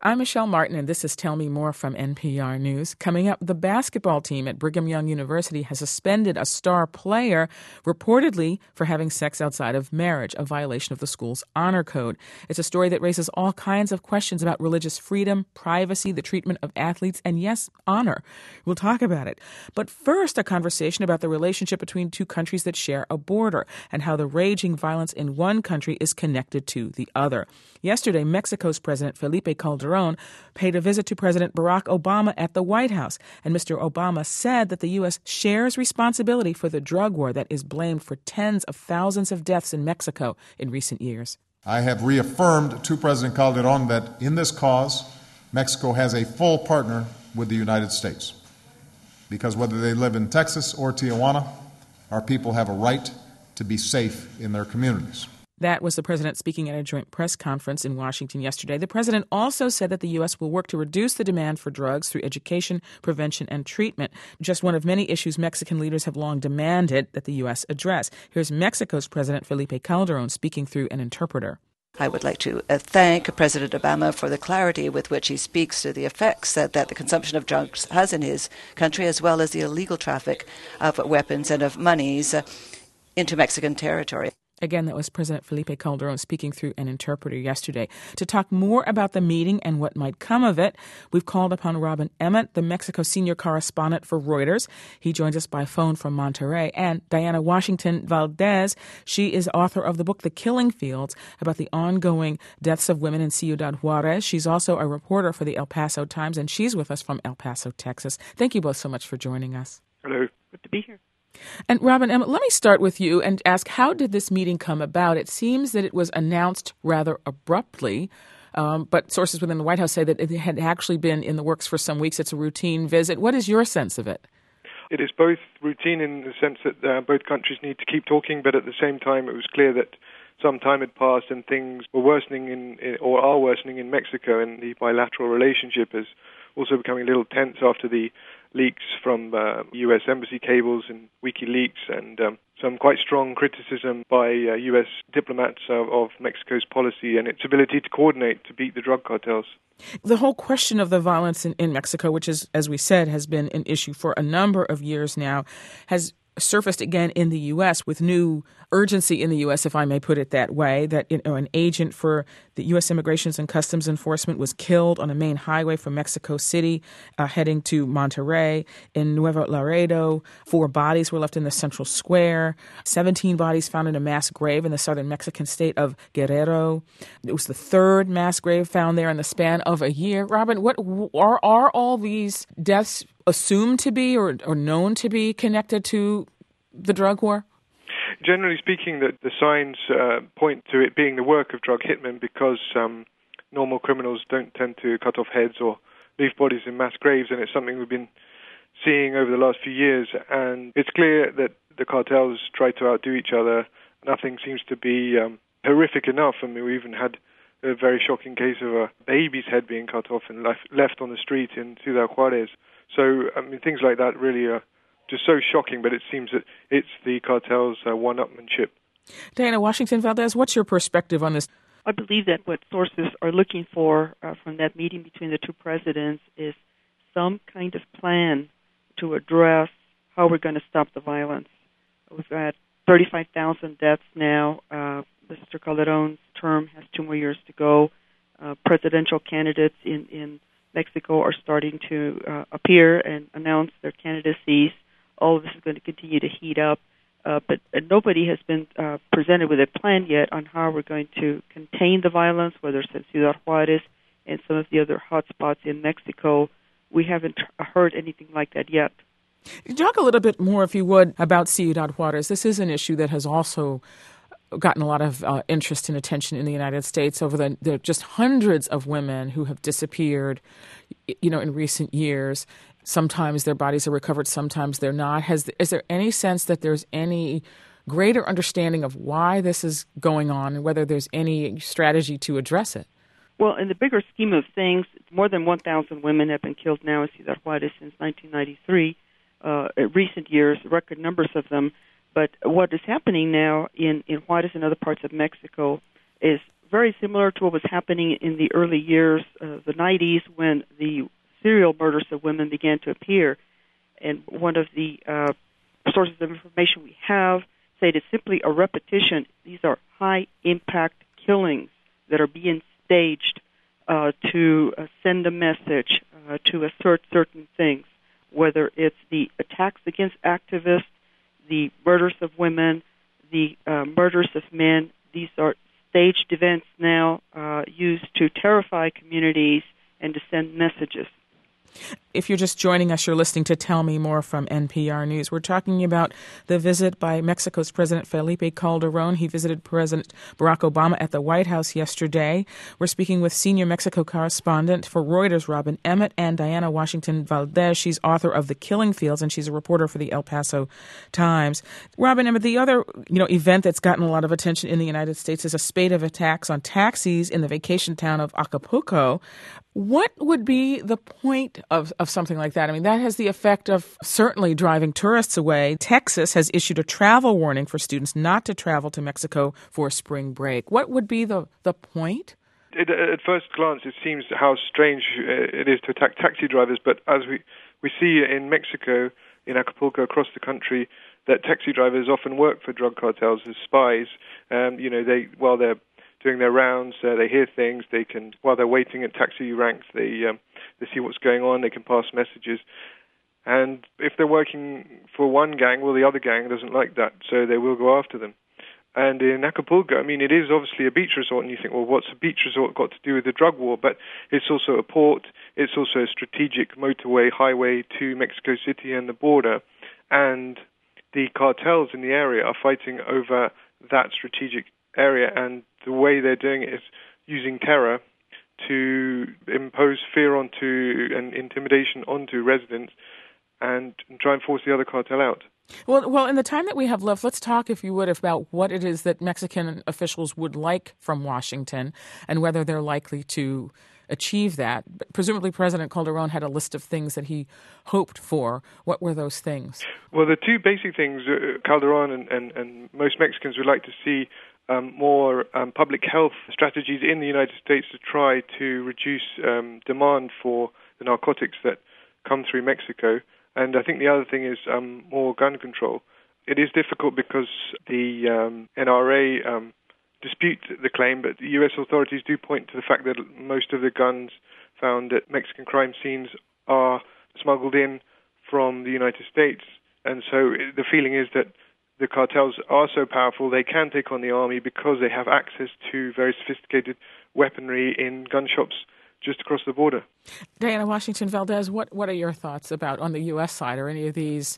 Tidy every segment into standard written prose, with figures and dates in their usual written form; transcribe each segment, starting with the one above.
I'm Michelle Martin, and this is Tell Me More from NPR News. Coming up, the basketball team at Brigham Young University has suspended a star player reportedly for having sex outside of marriage, a violation of the school's honor code. It's a story that raises all kinds of questions about religious freedom, privacy, the treatment of athletes, and yes, honor. We'll talk about it. But first, a conversation about the relationship between two countries that share a border and how the raging violence in one country is connected to the other. Yesterday, Mexico's President Felipe Calderón paid a visit to President Barack Obama at the White House, and Mr. Obama said that the U.S. shares responsibility for the drug war that is blamed for tens of thousands of deaths in Mexico in recent years. I have reaffirmed to President Calderón that in this cause, Mexico has a full partner with the United States. Because whether they live in Texas or Tijuana, our people have a right to be safe in their communities. That was the president speaking at a joint press conference in Washington yesterday. The president also said that the U.S. will work to reduce the demand for drugs through education, prevention, and treatment, just one of many issues Mexican leaders have long demanded that the U.S. address. Here's Mexico's President Felipe Calderón speaking through an interpreter. I would like to thank President Obama for the clarity with which he speaks to the effects that the consumption of drugs has in his country, as well as the illegal traffic of weapons and of monies into Mexican territory. Again, that was President Felipe Calderón speaking through an interpreter yesterday. To talk more about the meeting and what might come of it, we've called upon Robin Emmett, the Mexico senior correspondent for Reuters. He joins us by phone from Monterrey. And Diana Washington Valdez, she is author of the book The Killing Fields, about the ongoing deaths of women in Ciudad Juarez. She's also a reporter for the El Paso Times, and she's with us from El Paso, Texas. Thank you both so much for joining us. Hello. Good to be here. And Robin Emmett, let me start with you and ask, how did this meeting come about? It seems that it was announced rather abruptly, but sources within the White House say that it had actually been in the works for some weeks. It's a routine visit. What is your sense of it? It is both routine in the sense that both countries need to keep talking, but at the same time it was clear that some time had passed and things were worsening or are worsening in Mexico, and the bilateral relationship is also becoming a little tense after the leaks from U.S. embassy cables and WikiLeaks, and some quite strong criticism by U.S. diplomats of Mexico's policy and its ability to coordinate to beat the drug cartels. The whole question of the violence in Mexico, which is, as we said, has been an issue for a number of years now, has surfaced again in the U.S. with new urgency in the U.S., if I may put it that way, that an agent for the U.S. Immigration and Customs Enforcement was killed on a main highway from Mexico City heading to Monterrey. In Nuevo Laredo, 4 bodies were left in the central square, 17 bodies found in a mass grave in the southern Mexican state of Guerrero. It was the 3rd mass grave found there in the span of a year. Robin, what are all these deaths assumed to be or known to be connected to the drug war? Generally speaking, the signs point to it being the work of drug hitmen, because normal criminals don't tend to cut off heads or leave bodies in mass graves, and it's something we've been seeing over the last few years. And it's clear that the cartels try to outdo each other. Nothing seems to be horrific enough. I mean, we even had a very shocking case of a baby's head being cut off and left on the street in Ciudad Juarez. So, I mean, things like that really are just so shocking, but it seems that it's the cartel's one-upmanship. Diana Washington Valdez, what's your perspective on this? I believe that what sources are looking for from that meeting between the two presidents is some kind of plan to address how we're going to stop the violence. We've got 35,000 deaths now. Mr. Calderón's term has 2 more years to go. Presidential candidates in Mexico are starting to appear and announce their candidacies. All of this is going to continue to heat up, but nobody has been presented with a plan yet on how we're going to contain the violence, whether it's in Ciudad Juarez and some of the other hotspots in Mexico. We haven't heard anything like that yet. Talk a little bit more, if you would, about Ciudad Juarez. This is an issue that has also gotten a lot of interest and attention in the United States over the just hundreds of women who have disappeared, in recent years. Sometimes their bodies are recovered, sometimes they're not. Is there any sense that there's any greater understanding of why this is going on and whether there's any strategy to address it? Well, in the bigger scheme of things, more than 1,000 women have been killed now in Ciudad Juarez since 1993. In recent years, record numbers of them. But what is happening now in Juarez and other parts of Mexico is very similar to what was happening in the early years of the 90s when the serial murders of women began to appear. And one of the sources of information we have say it's simply a repetition. These are high-impact killings that are being staged to send a message, to assert certain things, whether it's the attacks against activists, the murders of women, the murders of men. These are staged events now used to terrify communities and to send messages. If you're just joining us, you're listening to Tell Me More from NPR News. We're talking about the visit by Mexico's President Felipe Calderón. He visited President Barack Obama at the White House yesterday. We're speaking with senior Mexico correspondent for Reuters, Robin Emmett, and Diana Washington Valdez. She's author of The Killing Fields, and she's a reporter for the El Paso Times. Robin Emmett, the other event that's gotten a lot of attention in the United States is a spate of attacks on taxis in the vacation town of Acapulco. What would be the point of something like that? I mean, that has the effect of certainly driving tourists away. Texas has issued a travel warning for students not to travel to Mexico for spring break. What would be the point? At first glance, it seems how strange it is to attack taxi drivers, but as we see in Mexico, in Acapulco, across the country, that taxi drivers often work for drug cartels as spies. While they're doing their rounds, they hear things. They can, while they're waiting at taxi ranks, they see what's going on. They can pass messages, and if they're working for one gang, well, the other gang doesn't like that, so they will go after them. And in Acapulco, I mean, it is obviously a beach resort, and you think, well, what's a beach resort got to do with the drug war? But it's also a port. It's also a strategic motorway, highway to Mexico City and the border, and the cartels in the area are fighting over that strategic area, and the way they're doing it is using terror to impose fear onto and intimidation onto residents and try and force the other cartel out. Well, in the time that we have left, let's talk, if you would, about what it is that Mexican officials would like from Washington and whether they're likely to achieve that. Presumably President Calderón had a list of things that he hoped for. What were those things? Well, the two basic things Calderón and most Mexicans would like to see more public health strategies in the United States to try to reduce demand for the narcotics that come through Mexico. And I think the other thing is more gun control. It is difficult because the NRA dispute the claim, but the U.S. authorities do point to the fact that most of the guns found at Mexican crime scenes are smuggled in from the United States. And so the feeling is that the cartels are so powerful they can take on the army because they have access to very sophisticated weaponry in gun shops just across the border. Diana Washington Valdez, what are your thoughts about on the U.S. side? Are any of these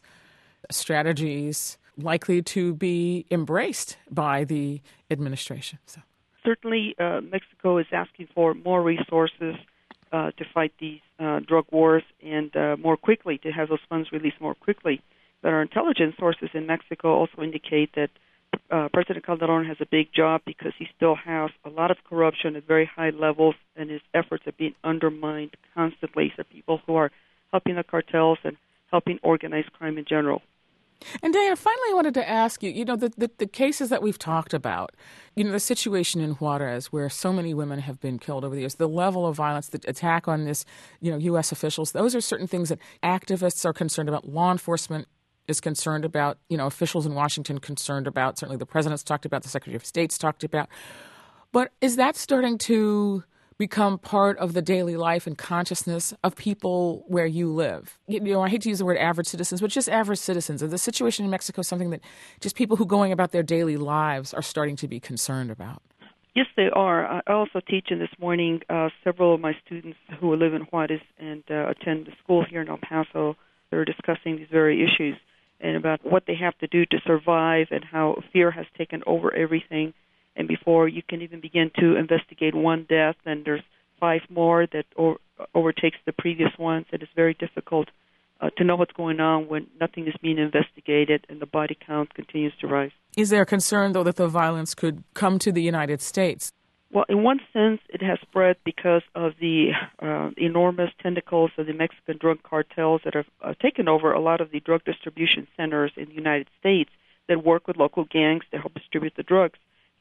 strategies likely to be embraced by the administration? Certainly, Mexico is asking for more resources to fight these drug wars and more quickly, to have those funds released more quickly. But our intelligence sources in Mexico also indicate that President Calderón has a big job because he still has a lot of corruption at very high levels, and his efforts are being undermined constantly. So people who are helping the cartels and helping organized crime in general. And Diana, finally I wanted to ask you, the cases that we've talked about, the situation in Juarez where so many women have been killed over the years, the level of violence, the attack on this, U.S. officials, those are certain things that activists are concerned about, law enforcement is concerned about, officials in Washington concerned about, certainly the president's talked about, the Secretary of State's talked about. But is that starting to become part of the daily life and consciousness of people where you live? I hate to use the word average citizens, but just average citizens. Is the situation in Mexico something that just people who going about their daily lives are starting to be concerned about? Yes, they are. I also teach in this morning several of my students who live in Juarez and attend the school here in El Paso. They're discussing these very issues and about what they have to do to survive and how fear has taken over everything. And before you can even begin to investigate one death, then there's 5 more that overtakes the previous ones. It is very difficult to know what's going on when nothing is being investigated and the body count continues to rise. Is there a concern, though, that the violence could come to the United States? Well, in one sense, it has spread because of the enormous tentacles of the Mexican drug cartels that have taken over a lot of the drug distribution centers in the United States that work with local gangs to help distribute the drugs.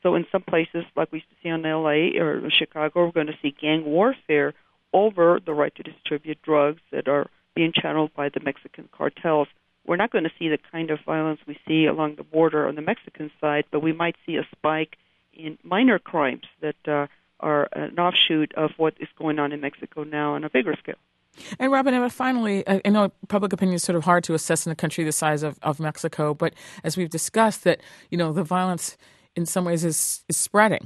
So in some places, like we used to see in L.A. or Chicago, we're going to see gang warfare over the right to distribute drugs that are being channeled by the Mexican cartels. We're not going to see the kind of violence we see along the border on the Mexican side, but we might see a spike in minor crimes that are an offshoot of what is going on in Mexico now on a bigger scale. And Robin Emmett, finally, I know public opinion is sort of hard to assess in a country the size of Mexico, but as we've discussed that, the violence in some ways is spreading.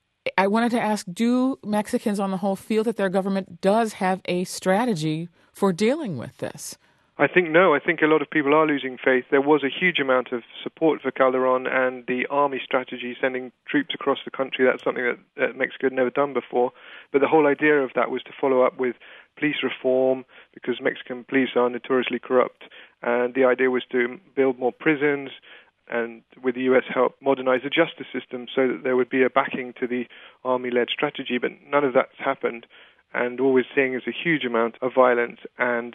I wanted to ask, do Mexicans on the whole feel that their government does have a strategy for dealing with this? I think no. I think a lot of people are losing faith. There was a huge amount of support for Calderon and the army strategy, sending troops across the country. That's something that Mexico had never done before. But the whole idea of that was to follow up with police reform, because Mexican police are notoriously corrupt. And the idea was to build more prisons and, with the U.S. help, modernize the justice system so that there would be a backing to the army-led strategy. But none of that's happened. And all we're seeing is a huge amount of violence. And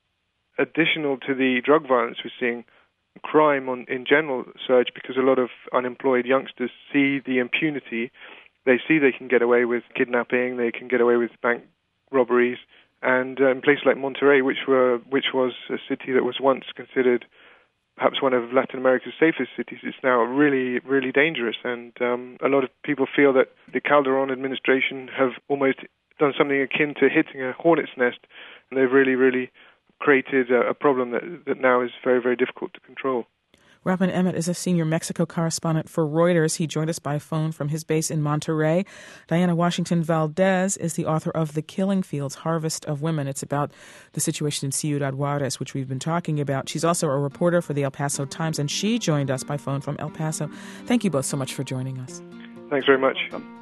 additional to the drug violence, we're seeing crime in general surge, because a lot of unemployed youngsters see the impunity. They see they can get away with kidnapping, they can get away with bank robberies, and in places like Monterrey, which was a city that was once considered perhaps one of Latin America's safest cities, is now really, really dangerous. And a lot of people feel that the Calderon administration have almost done something akin to hitting a hornet's nest, and they've really, really created a problem that now is very, very difficult to control. Robin Emmett is a senior Mexico correspondent for Reuters. He joined us by phone from his base in Monterrey. Diana Washington Valdez is the author of The Killing Fields, Harvest of Women. It's about the situation in Ciudad Juarez, which we've been talking about. She's also a reporter for the El Paso Times, and she joined us by phone from El Paso. Thank you both so much for joining us. Thanks very much.